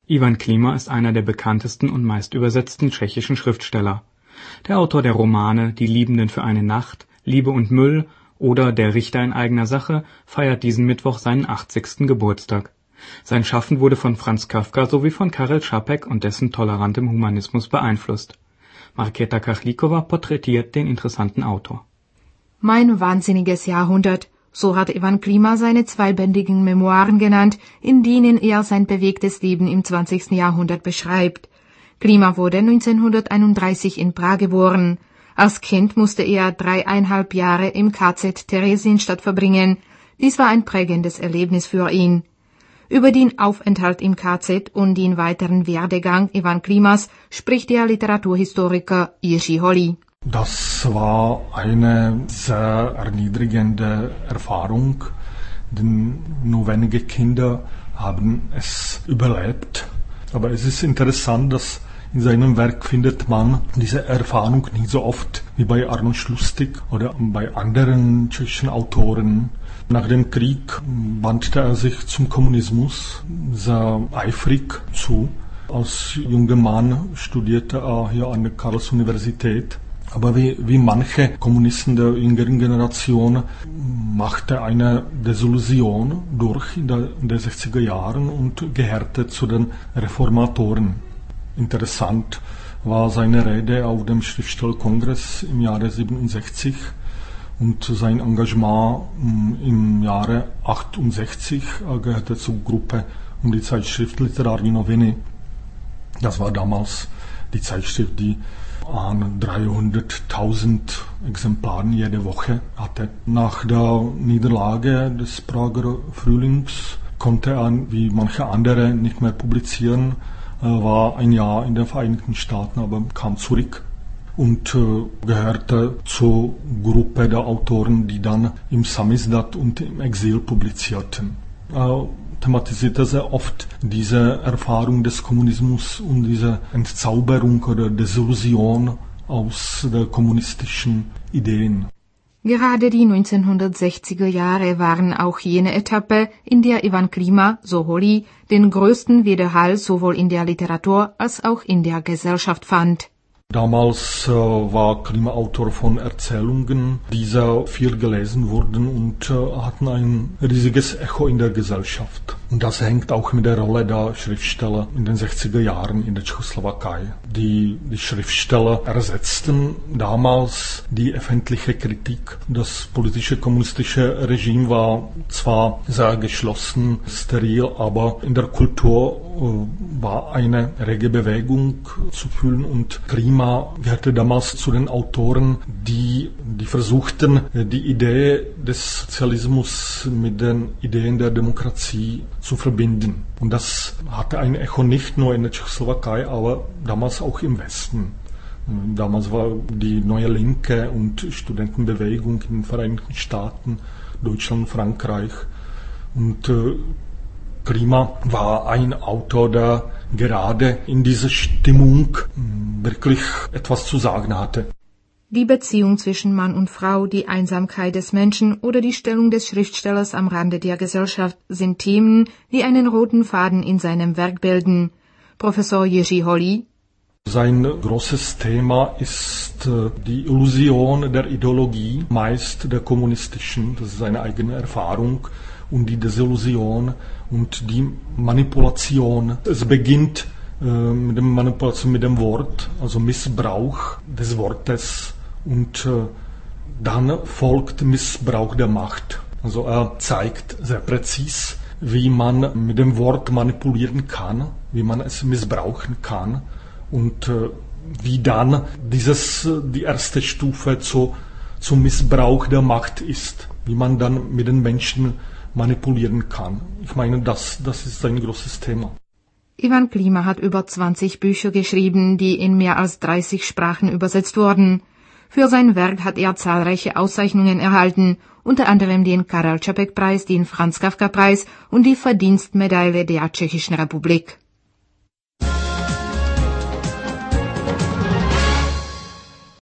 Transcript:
Iwan Klima ist einer der bekanntesten und meistübersetzten tschechischen Schriftsteller. Der Autor der Romane Die Liebenden für eine Nacht, Liebe und Müll oder Der Richter in eigener Sache feiert diesen Mittwoch seinen 80. Geburtstag. Sein Schaffen wurde von Franz Kafka sowie von Karel Čapek und dessen tolerantem Humanismus beeinflusst. Markéta Kachlíková porträtiert den interessanten Autor. Mein wahnsinniges Jahrhundert, so hat Iwan Klima seine zweibändigen Memoiren genannt, in denen er sein bewegtes Leben im 20. Jahrhundert beschreibt. Klima wurde 1931 in Prag geboren. Als Kind musste er 3,5 Jahre im KZ Theresienstadt verbringen. Dies war ein prägendes Erlebnis für ihn. Über den Aufenthalt im KZ und den weiteren Werdegang Iwan Klimas spricht der Literaturhistoriker Jiří Holý. Das war eine sehr erniedrigende Erfahrung, denn nur wenige Kinder haben es überlebt. Aber es ist interessant, dass in seinem Werk findet man diese Erfahrung nicht so oft wie bei Arnošt Lustig oder bei anderen tschechischen Autoren. Nach dem Krieg wandte er sich zum Kommunismus sehr eifrig zu. Als junger Mann studierte er hier an der Karls-Universität. Aber wie manche Kommunisten der jüngeren Generation machte eine Desillusion durch in den 60er Jahren und gehörte zu den Reformatoren. Interessant war seine Rede auf dem Schriftstellerkongress im Jahre 67 und sein Engagement im Jahre 68. Er gehörte zur Gruppe um die Zeitschrift Literární noviny. Das war damals die Zeitschrift, die an 300.000 Exemplaren jede Woche hatte. Nach der Niederlage des Prager Frühlings konnte er, wie manche andere, nicht mehr publizieren. Er war ein Jahr in den Vereinigten Staaten, aber kam zurück und gehörte zur Gruppe der Autoren, die dann im Samizdat und im Exil publizierten. Er thematisierte sehr oft diese Erfahrung des Kommunismus und diese Entzauberung oder Desillusion aus der kommunistischen Ideen. Gerade die 1960er Jahre waren auch jene Etappe, in der Iwan Klima, so Holý, den größten Widerhall sowohl in der Literatur als auch in der Gesellschaft fand. Damals war Klima Autor von Erzählungen, die sehr viel gelesen wurden und hatten ein riesiges Echo in der Gesellschaft. Und das hängt auch mit der Rolle der Schriftsteller in den 60er Jahren in der Tschechoslowakei. Die Schriftsteller ersetzten damals die öffentliche Kritik. Das politische kommunistische Regime war zwar sehr geschlossen, steril, aber in der Kultur war eine rege Bewegung zu fühlen und Klima gehörte damals zu den Autoren, die versuchten, die Idee des Sozialismus mit den Ideen der Demokratie zu verbinden. Und das hatte ein Echo nicht nur in der Tschechoslowakei, aber damals auch im Westen. Damals war die Neue Linke und Studentenbewegung in den Vereinigten Staaten, Deutschland, Frankreich. Und Klima war ein Autor, der gerade in dieser Stimmung wirklich etwas zu sagen hatte. Die Beziehung zwischen Mann und Frau, die Einsamkeit des Menschen oder die Stellung des Schriftstellers am Rande der Gesellschaft sind Themen, die einen roten Faden in seinem Werk bilden. Professor Jiří Holý. Sein großes Thema ist die Illusion der Ideologie, meist der kommunistischen, das ist seine eigene Erfahrung, und die Desillusion und die Manipulation. Es beginnt mit der Manipulation mit dem Wort, also Missbrauch des Wortes, und dann folgt Missbrauch der Macht. Also er zeigt sehr präzise, wie man mit dem Wort manipulieren kann, wie man es missbrauchen kann und wie dann die erste Stufe zum Missbrauch der Macht ist, wie man dann mit den Menschen manipulieren kann. Ich meine, das ist ein großes Thema. Iwan Klima hat über 20 Bücher geschrieben, die in mehr als 30 Sprachen übersetzt wurden. Für sein Werk hat er zahlreiche Auszeichnungen erhalten, unter anderem den Karel Čapek-Preis, den Franz-Kafka-Preis und die Verdienstmedaille der Tschechischen Republik.